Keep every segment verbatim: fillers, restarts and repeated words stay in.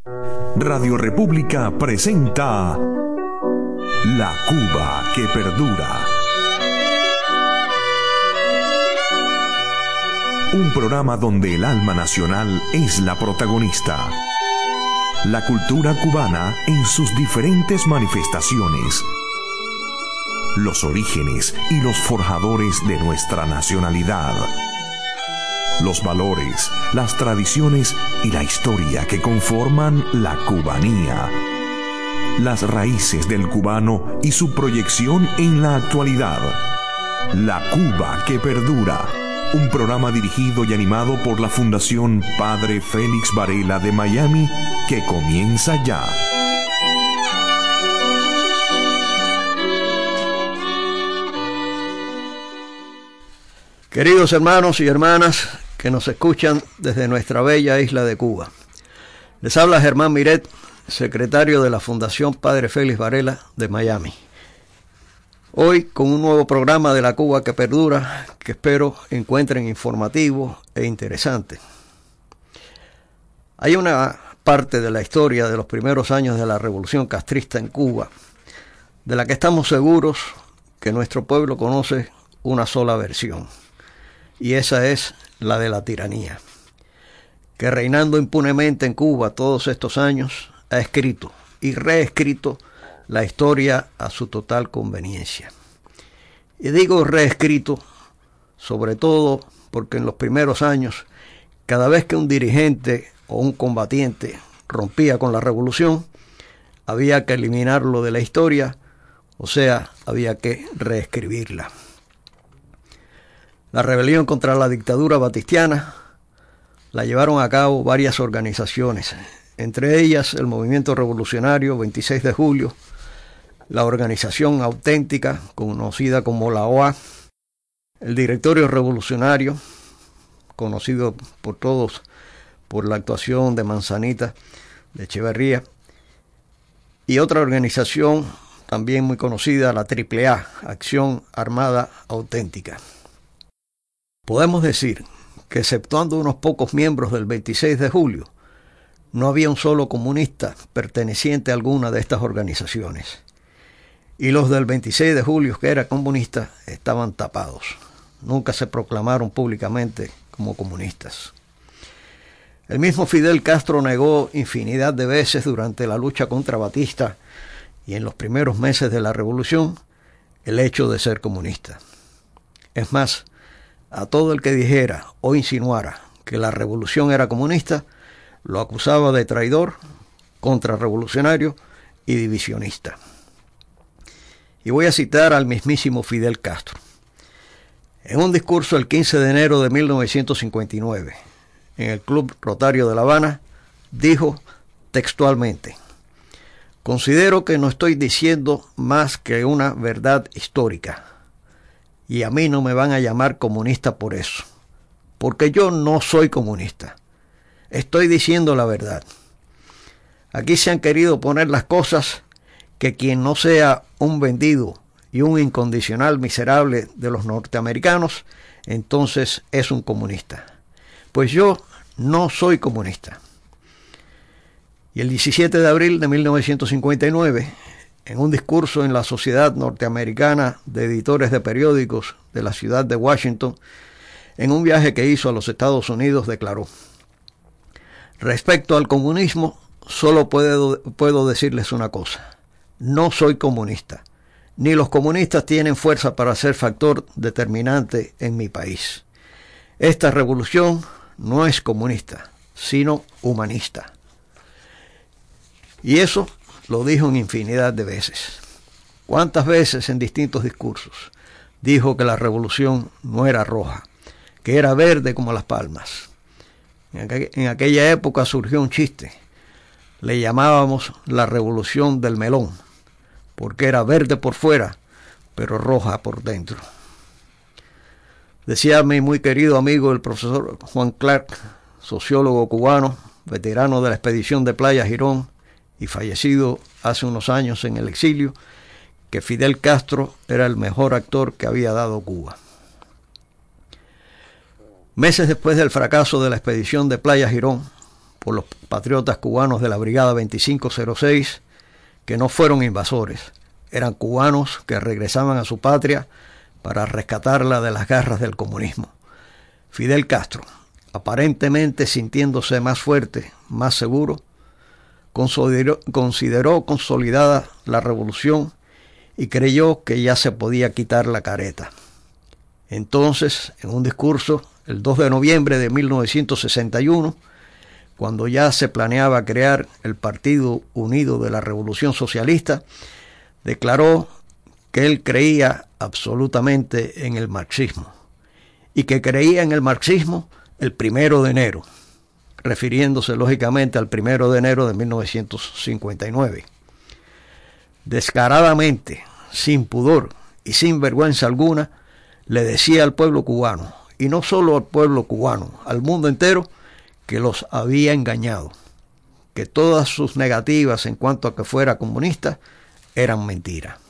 Radio República presenta La Cuba que perdura. Un programa donde el alma nacional es la protagonista. La cultura cubana en sus diferentes manifestaciones. Los orígenes y los forjadores de nuestra nacionalidad. Los valores, las tradiciones y la historia que conforman la cubanía. Las raíces del cubano y su proyección en la actualidad. La Cuba que perdura. Un programa dirigido y animado por la Fundación Padre Félix Varela de Miami, que comienza ya. Queridos hermanos y hermanas que nos escuchan desde nuestra bella isla de Cuba, les habla Germán Miret, secretario de la Fundación Padre Félix Varela de Miami. Hoy con un nuevo programa de La Cuba que perdura, que espero encuentren informativo e interesante. Hay una parte de la historia de los primeros años de la Revolución Castrista en Cuba, de la que estamos seguros que nuestro pueblo conoce una sola versión, y esa es la de la tiranía, que reinando impunemente en Cuba todos estos años, ha escrito y reescrito la historia a su total conveniencia. Y digo reescrito, sobre todo porque en los primeros años, cada vez que un dirigente o un combatiente rompía con la revolución, había que eliminarlo de la historia, o sea, había que reescribirla. La rebelión contra la dictadura batistiana la llevaron a cabo varias organizaciones, entre ellas el Movimiento Revolucionario veintiséis de julio, la Organización Auténtica, conocida como la O A, el Directorio Revolucionario, conocido por todos por la actuación de Manzanita, de Echeverría, y otra organización también muy conocida, la Triple A, Acción Armada Auténtica. Podemos decir que, exceptuando unos pocos miembros del veintiséis de julio, no había un solo comunista perteneciente a alguna de estas organizaciones. Y los del veintiséis de julio, que era comunista, estaban tapados. Nunca se proclamaron públicamente como comunistas. El mismo Fidel Castro negó infinidad de veces durante la lucha contra Batista y en los primeros meses de la revolución el hecho de ser comunista. Es más, a todo el que dijera o insinuara que la revolución era comunista, lo acusaba de traidor, contrarrevolucionario y divisionista. Y voy a citar al mismísimo Fidel Castro. En un discurso el quince de enero de mil novecientos cincuenta y nueve, en el Club Rotario de La Habana, dijo textualmente: "Considero que no estoy diciendo más que una verdad histórica, y a mí no me van a llamar comunista por eso, porque yo no soy comunista. Estoy diciendo la verdad. Aquí se han querido poner las cosas que quien no sea un vendido y un incondicional miserable de los norteamericanos, entonces es un comunista. Pues yo no soy comunista". Y el diecisiete de abril de mil novecientos cincuenta y nueve, en un discurso en la Sociedad Norteamericana de Editores de Periódicos de la ciudad de Washington, en un viaje que hizo a los Estados Unidos, declaró: "Respecto al comunismo, solo puedo, puedo decirles una cosa. No soy comunista, ni los comunistas tienen fuerza para ser factor determinante en mi país. Esta revolución no es comunista, sino humanista". Y eso lo dijo en infinidad de veces. ¿Cuántas veces en distintos discursos dijo que la revolución no era roja, que era verde como las palmas? En, aqu- en aquella época surgió un chiste. Le llamábamos la revolución del melón, porque era verde por fuera, pero roja por dentro. Decía mi muy querido amigo el profesor Juan Clark, sociólogo cubano, veterano de la expedición de Playa Girón y fallecido hace unos años en el exilio, que Fidel Castro era el mejor actor que había dado Cuba. Meses después del fracaso de la expedición de Playa Girón, por los patriotas cubanos de la Brigada veinticinco cero seis, que no fueron invasores, eran cubanos que regresaban a su patria para rescatarla de las garras del comunismo. Fidel Castro, aparentemente sintiéndose más fuerte, más seguro, consideró, consideró consolidada la revolución y creyó que ya se podía quitar la careta. Entonces, en un discurso, el dos de noviembre de mil novecientos sesenta y uno, cuando ya se planeaba crear el Partido Unido de la Revolución Socialista, declaró que él creía absolutamente en el marxismo y que creía en el marxismo el primero de enero, refiriéndose lógicamente al primero de enero de mil novecientos cincuenta y nueve. Descaradamente, sin pudor y sin vergüenza alguna, le decía al pueblo cubano, y no solo al pueblo cubano, al mundo entero, que los había engañado, que todas sus negativas en cuanto a que fuera comunista eran mentiras.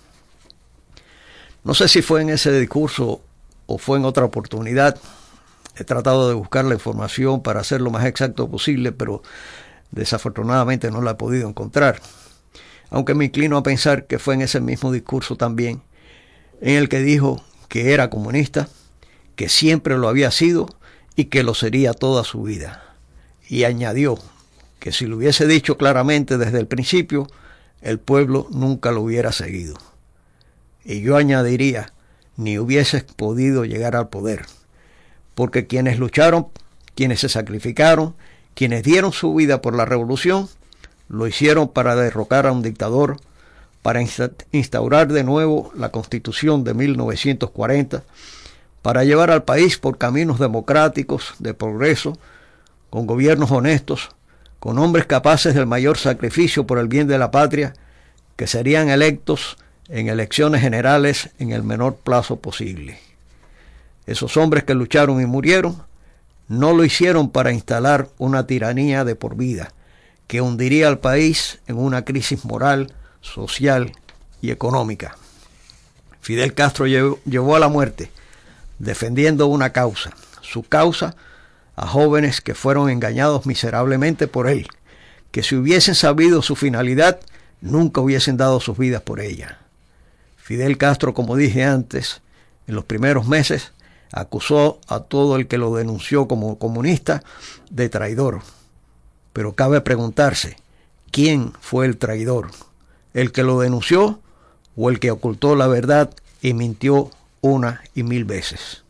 No sé si fue en ese discurso o fue en otra oportunidad. He tratado de buscar la información para hacer lo más exacto posible, pero desafortunadamente no la he podido encontrar. Aunque me inclino a pensar que fue en ese mismo discurso también, en el que dijo que era comunista, que siempre lo había sido y que lo sería toda su vida. Y añadió que si lo hubiese dicho claramente desde el principio, el pueblo nunca lo hubiera seguido. Y yo añadiría, ni hubiese podido llegar al poder, porque quienes lucharon, quienes se sacrificaron, quienes dieron su vida por la revolución, lo hicieron para derrocar a un dictador, para instaurar de nuevo la Constitución de mil novecientos cuarenta, para llevar al país por caminos democráticos, de progreso, con gobiernos honestos, con hombres capaces del mayor sacrificio por el bien de la patria, que serían electos en elecciones generales en el menor plazo posible. Esos hombres que lucharon y murieron no lo hicieron para instalar una tiranía de por vida, que hundiría al país en una crisis moral, social y económica. Fidel Castro llevó, llevó a la muerte defendiendo una causa, su causa a jóvenes que fueron engañados miserablemente por él, que si hubiesen sabido su finalidad, nunca hubiesen dado sus vidas por ella. Fidel Castro, como dije antes, en los primeros meses, acusó a todo el que lo denunció como comunista de traidor. Pero cabe preguntarse, ¿quién fue el traidor? ¿El que lo denunció o el que ocultó la verdad y mintió una y mil veces?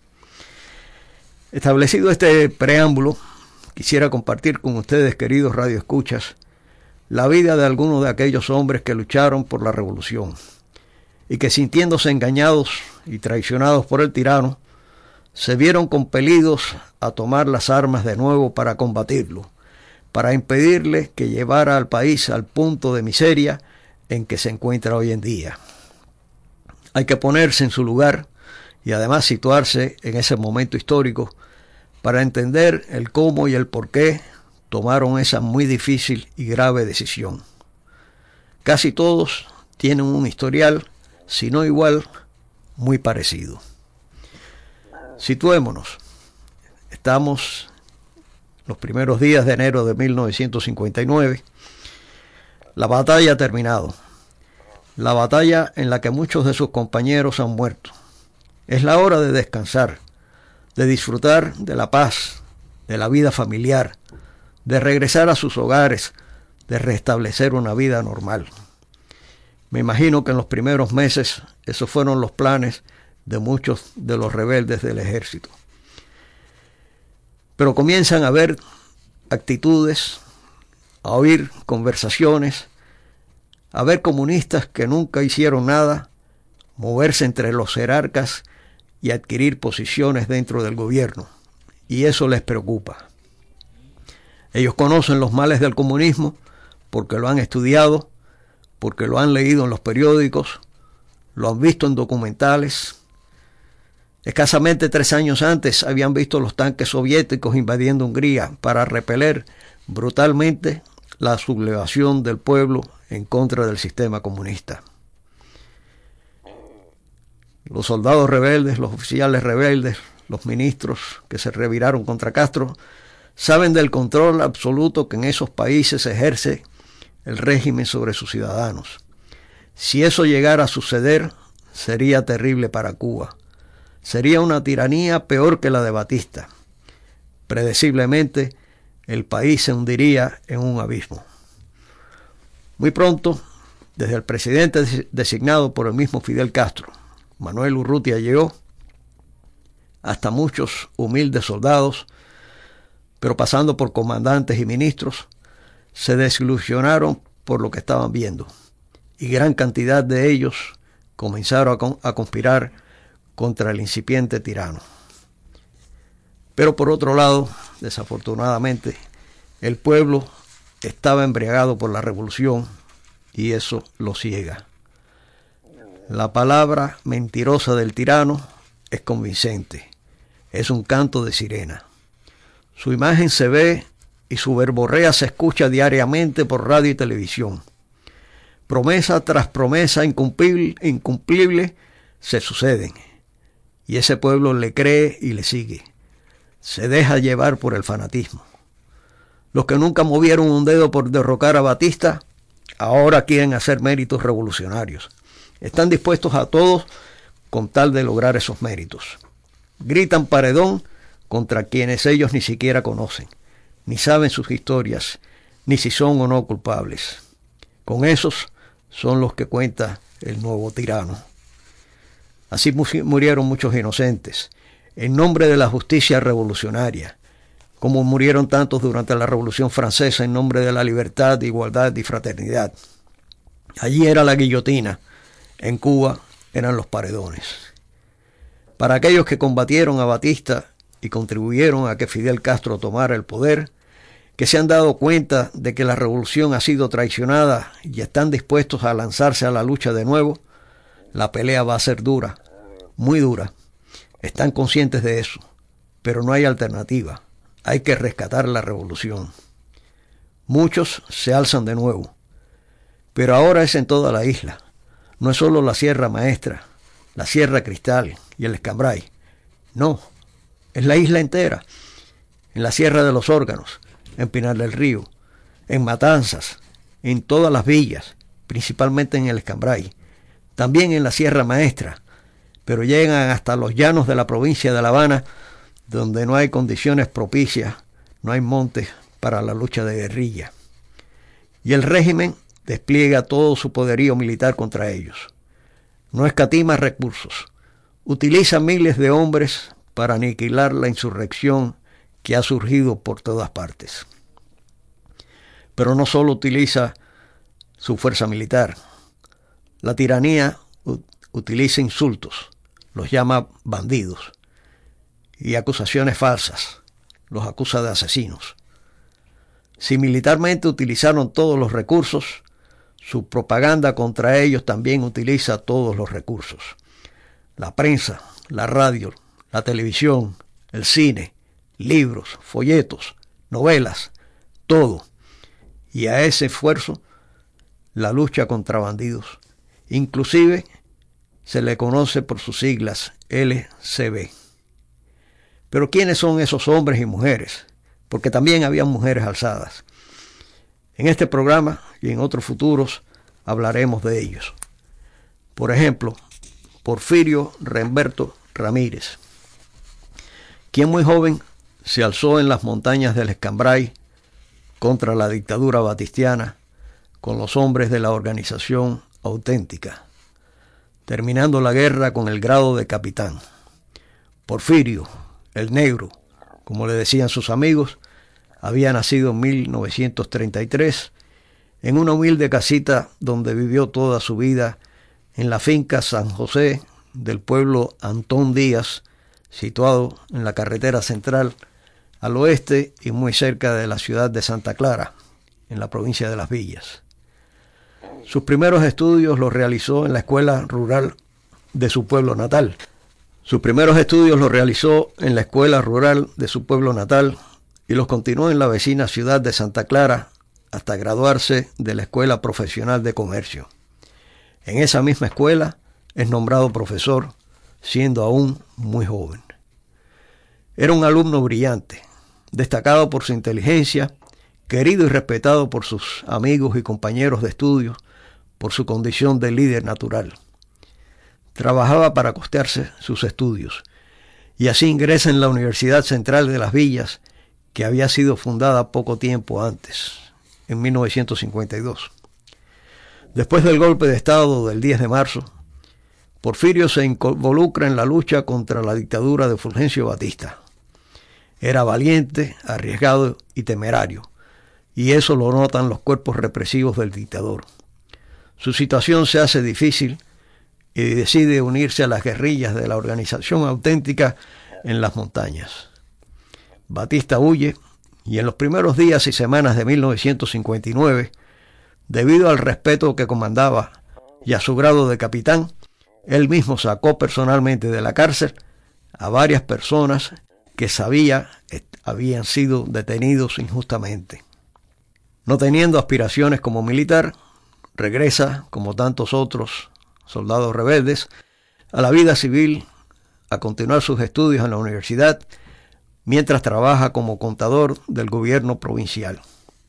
Establecido este preámbulo, quisiera compartir con ustedes, queridos radioescuchas, la vida de algunos de aquellos hombres que lucharon por la revolución y que, sintiéndose engañados y traicionados por el tirano, se vieron compelidos a tomar las armas de nuevo para combatirlo, para impedirle que llevara al país al punto de miseria en que se encuentra hoy en día. Hay que ponerse en su lugar y además situarse en ese momento histórico para entender el cómo y el por qué tomaron esa muy difícil y grave decisión. Casi todos tienen un historial, si no igual, muy parecido. Situémonos. Estamos los primeros días de enero de mil novecientos cincuenta y nueve. La batalla ha terminado. La batalla en la que muchos de sus compañeros han muerto. Es la hora de descansar, de disfrutar de la paz, de la vida familiar, de regresar a sus hogares, de restablecer una vida normal. Me imagino que en los primeros meses esos fueron los planes de muchos de los rebeldes del ejército. Pero comienzan a ver actitudes, a oír conversaciones, a ver comunistas que nunca hicieron nada, moverse entre los jerarcas y adquirir posiciones dentro del gobierno. Y eso les preocupa. Ellos conocen los males del comunismo porque lo han estudiado, porque lo han leído en los periódicos, lo han visto en documentales. Escasamente tres años antes habían visto los tanques soviéticos invadiendo Hungría para repeler brutalmente la sublevación del pueblo en contra del sistema comunista. Los soldados rebeldes, los oficiales rebeldes, los ministros que se reviraron contra Castro, saben del control absoluto que en esos países ejerce el régimen sobre sus ciudadanos. Si eso llegara a suceder, sería terrible para Cuba. Sería una tiranía peor que la de Batista. Predeciblemente, el país se hundiría en un abismo. Muy pronto, desde el presidente designado por el mismo Fidel Castro, Manuel Urrutia, llegó, hasta muchos humildes soldados, pero pasando por comandantes y ministros, se desilusionaron por lo que estaban viendo, y gran cantidad de ellos comenzaron a, con, a conspirar contra el incipiente tirano. Pero por otro lado, desafortunadamente, el pueblo estaba embriagado por la revolución y eso lo ciega. La palabra mentirosa del tirano es convincente, es un canto de sirena. Su imagen se ve y su verborrea se escucha diariamente por radio y televisión. Promesa tras promesa incumplible, incumplible se suceden, y ese pueblo le cree y le sigue. Se deja llevar por el fanatismo. Los que nunca movieron un dedo por derrocar a Batista, ahora quieren hacer méritos revolucionarios. Están dispuestos a todos con tal de lograr esos méritos. Gritan paredón contra quienes ellos ni siquiera conocen, ni saben sus historias, ni si son o no culpables. Con esos son los que cuenta el nuevo tirano. Así murieron muchos inocentes, en nombre de la justicia revolucionaria, como murieron tantos durante la Revolución Francesa en nombre de la libertad, igualdad y fraternidad. Allí era la guillotina, en Cuba eran los paredones. Para aquellos que combatieron a Batista y contribuyeron a que Fidel Castro tomara el poder, que se han dado cuenta de que la revolución ha sido traicionada y están dispuestos a lanzarse a la lucha de nuevo, la pelea va a ser dura, muy dura. Están conscientes de eso, pero no hay alternativa. Hay que rescatar la revolución. Muchos se alzan de nuevo, pero ahora es en toda la isla. No es solo la Sierra Maestra, la Sierra Cristal y el Escambray. No, es la isla entera. En la Sierra de los Órganos, en Pinar del Río, en Matanzas, en todas las villas, principalmente en el Escambray. También en la Sierra Maestra, pero llegan hasta los llanos de la provincia de La Habana, donde no hay condiciones propicias, no hay montes para la lucha de guerrilla. Y el régimen despliega todo su poderío militar contra ellos. No escatima recursos, utiliza miles de hombres para aniquilar la insurrección que ha surgido por todas partes. Pero no solo utiliza su fuerza militar, la tiranía utiliza insultos, los llama bandidos, y acusaciones falsas, los acusa de asesinos. Si militarmente utilizaron todos los recursos, su propaganda contra ellos también utiliza todos los recursos. La prensa, la radio, la televisión, el cine, libros, folletos, novelas, todo. Y a ese esfuerzo, la lucha contra bandidos. Inclusive se le conoce por sus siglas L C B. Pero ¿quiénes son esos hombres y mujeres? Porque también había mujeres alzadas. En este programa y en otros futuros hablaremos de ellos. Por ejemplo, Porfirio Remberto Ramírez, quien muy joven se alzó en las montañas del Escambray contra la dictadura batistiana con los hombres de la Organización Auténtica, terminando la guerra con el grado de capitán. Porfirio, el Negro, como le decían sus amigos, había nacido en mil novecientos treinta y tres en una humilde casita donde vivió toda su vida en la finca San José del pueblo Antón Díaz, situado en la carretera central al oeste y muy cerca de la ciudad de Santa Clara, en la provincia de Las Villas. Sus primeros estudios los realizó en la escuela rural de su pueblo natal. Sus primeros estudios los realizó en la escuela rural de su pueblo natal y los continuó en la vecina ciudad de Santa Clara hasta graduarse de la Escuela Profesional de Comercio. En esa misma escuela es nombrado profesor, siendo aún muy joven. Era un alumno brillante, destacado por su inteligencia, querido y respetado por sus amigos y compañeros de estudio, por su condición de líder natural. Trabajaba para costearse sus estudios, y así ingresa en la Universidad Central de Las Villas, que había sido fundada poco tiempo antes, en mil novecientos cincuenta y dos. Después del golpe de Estado del diez de marzo, Porfirio se involucra en la lucha contra la dictadura de Fulgencio Batista. Era valiente, arriesgado y temerario, y eso lo notan los cuerpos represivos del dictador. Su situación se hace difícil y decide unirse a las guerrillas de la Organización Auténtica en las montañas. Batista huye y en los primeros días y semanas de mil novecientos cincuenta y nueve, debido al respeto que comandaba y a su grado de capitán, él mismo sacó personalmente de la cárcel a varias personas que sabía habían sido detenidos injustamente. No teniendo aspiraciones como militar, regresa, como tantos otros soldados rebeldes, a la vida civil, a continuar sus estudios en la universidad, mientras trabaja como contador del gobierno provincial.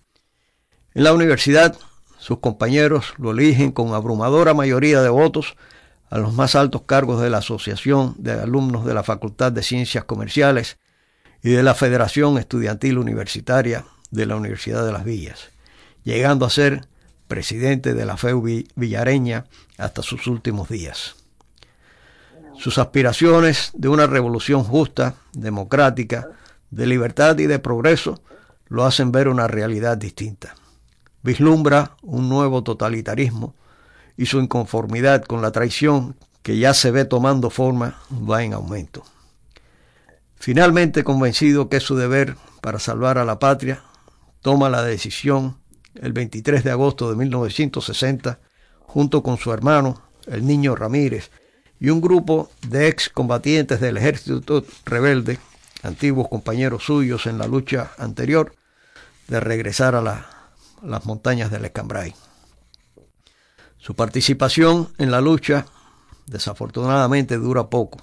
En la universidad, sus compañeros lo eligen con abrumadora mayoría de votos a los más altos cargos de la Asociación de Alumnos de la Facultad de Ciencias Comerciales y de la Federación Estudiantil Universitaria de la Universidad de Las Villas, llegando a ser presidente de la F E U villareña hasta sus últimos días. Sus aspiraciones de una revolución justa, democrática, de libertad y de progreso lo hacen ver una realidad distinta. Vislumbra un nuevo totalitarismo y su inconformidad con la traición que ya se ve tomando forma va en aumento. Finalmente, convencido que es su deber para salvar a la patria, toma la decisión el veintitrés de agosto de mil novecientos sesenta, junto con su hermano, el Niño Ramírez, y un grupo de excombatientes del ejército rebelde, antiguos compañeros suyos en la lucha anterior, de regresar a la, las montañas del Escambray. Su participación en la lucha, desafortunadamente, dura poco.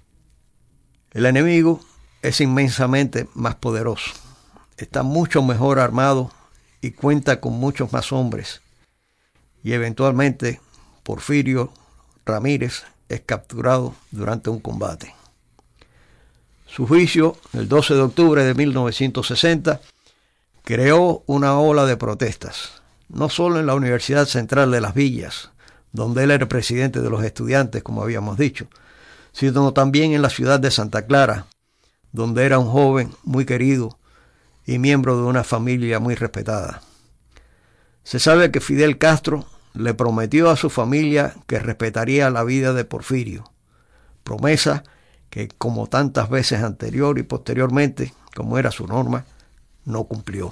El enemigo es inmensamente más poderoso, está mucho mejor armado y cuenta con muchos más hombres, y eventualmente Porfirio Ramírez es capturado durante un combate. Su juicio, el doce de octubre de mil novecientos sesenta, creó una ola de protestas, no solo en la Universidad Central de Las Villas, donde él era presidente de los estudiantes, como habíamos dicho, sino también en la ciudad de Santa Clara, donde era un joven muy querido y miembro de una familia muy respetada. Se sabe que Fidel Castro le prometió a su familia que respetaría la vida de Porfirio, promesa que, como tantas veces anterior y posteriormente, como era su norma, no cumplió.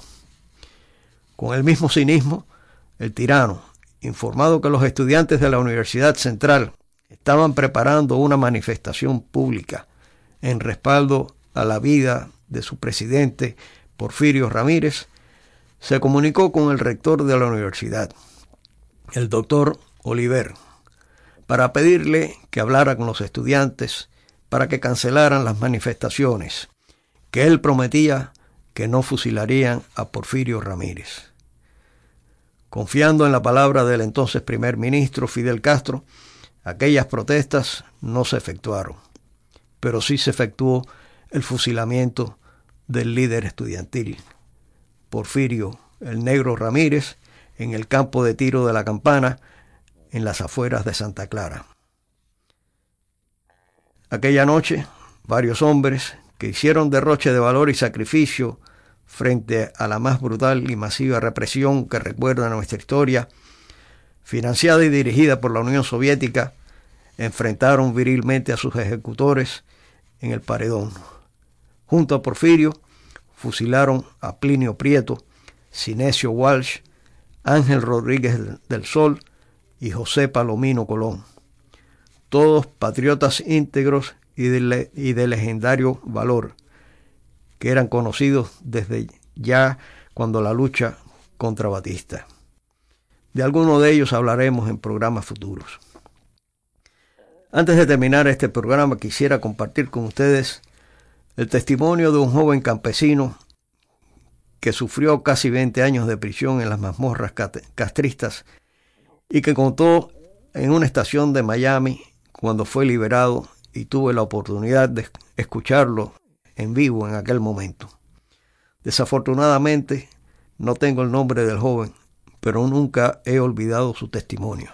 Con el mismo cinismo, el tirano, informado que los estudiantes de la Universidad Central estaban preparando una manifestación pública en respaldo a la vida de su presidente Porfirio Ramírez, se comunicó con el rector de la universidad, el doctor Oliver, para pedirle que hablara con los estudiantes para que cancelaran las manifestaciones, que él prometía que no fusilarían a Porfirio Ramírez. Confiando en la palabra del entonces primer ministro Fidel Castro, aquellas protestas no se efectuaron, pero sí se efectuó el fusilamiento del líder estudiantil, Porfirio el Negro Ramírez, en el campo de tiro de la Campana, en las afueras de Santa Clara. Aquella noche, varios hombres que hicieron derroche de valor y sacrificio frente a la más brutal y masiva represión que recuerda nuestra historia, financiada y dirigida por la Unión Soviética, enfrentaron virilmente a sus ejecutores en el paredón. Junto a Porfirio, fusilaron a Plinio Prieto, Sinesio Walsh, Ángel Rodríguez del Sol y José Palomino Colón, todos patriotas íntegros y de, le, y de legendario valor, que eran conocidos desde ya cuando la lucha contra Batista. De algunos de ellos hablaremos en programas futuros. Antes de terminar este programa, quisiera compartir con ustedes el testimonio de un joven campesino que sufrió casi veinte años de prisión en las mazmorras castristas y que contó en una estación de Miami cuando fue liberado, y tuve la oportunidad de escucharlo en vivo en aquel momento. Desafortunadamente no tengo el nombre del joven, pero nunca he olvidado su testimonio.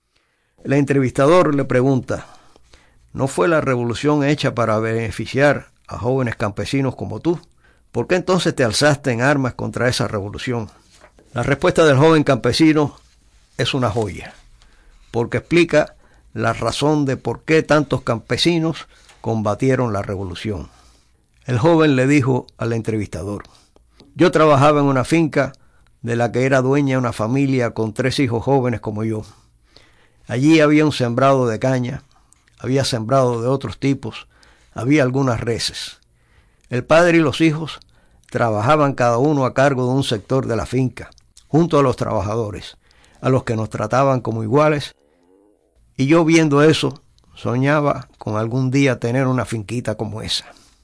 El entrevistador le pregunta: ¿no fue la revolución hecha para beneficiar a jóvenes campesinos como tú? ¿Por qué entonces te alzaste en armas contra esa revolución? La respuesta del joven campesino es una joya, porque explica la razón de por qué tantos campesinos combatieron la revolución. El joven le dijo al entrevistador: yo trabajaba en una finca de la que era dueña una familia con tres hijos jóvenes como yo. Allí había un sembrado de caña, había sembrado de otros tipos, había algunas reses. El padre y los hijos trabajaban cada uno a cargo de un sector de la finca, junto a los trabajadores, a los que nos trataban como iguales, y yo viendo eso, soñaba con algún día tener una finquita como esa.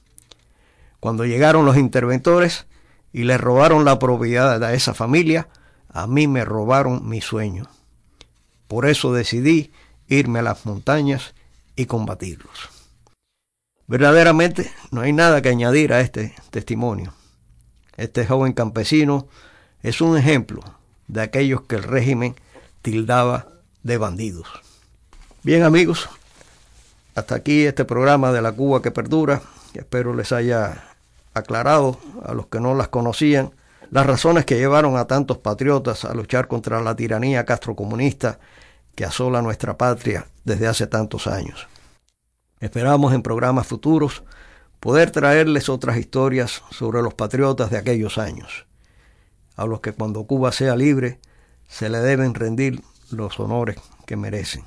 Cuando llegaron los interventores y le robaron la propiedad a esa familia, a mí me robaron mi sueño. Por eso decidí irme a las montañas y combatirlos. Verdaderamente no hay nada que añadir a este testimonio. Este joven campesino es un ejemplo de aquellos que el régimen tildaba de bandidos. Bien, amigos, hasta aquí este programa de La Cuba que Perdura. Espero les haya aclarado a los que no las conocían las razones que llevaron a tantos patriotas a luchar contra la tiranía castrocomunista que asola nuestra patria desde hace tantos años. Esperamos en programas futuros poder traerles otras historias sobre los patriotas de aquellos años, a los que cuando Cuba sea libre se le deben rendir los honores que merecen.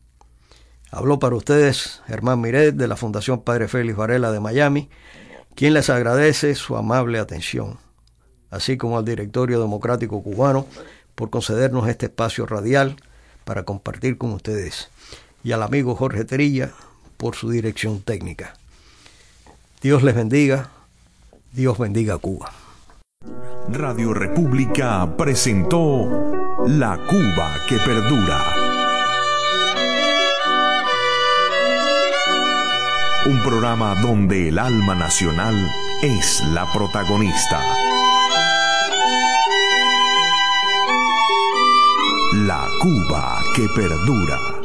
Habló para ustedes Germán Miret de la Fundación Padre Félix Varela de Miami, quien les agradece su amable atención, así como al Directorio Democrático Cubano por concedernos este espacio radial para compartir con ustedes, y al amigo Jorge Terilla por su dirección técnica. Dios les bendiga, Dios bendiga a Cuba. Radio República presentó La Cuba que Perdura. Un programa donde el alma nacional es la protagonista. La Cuba que Perdura.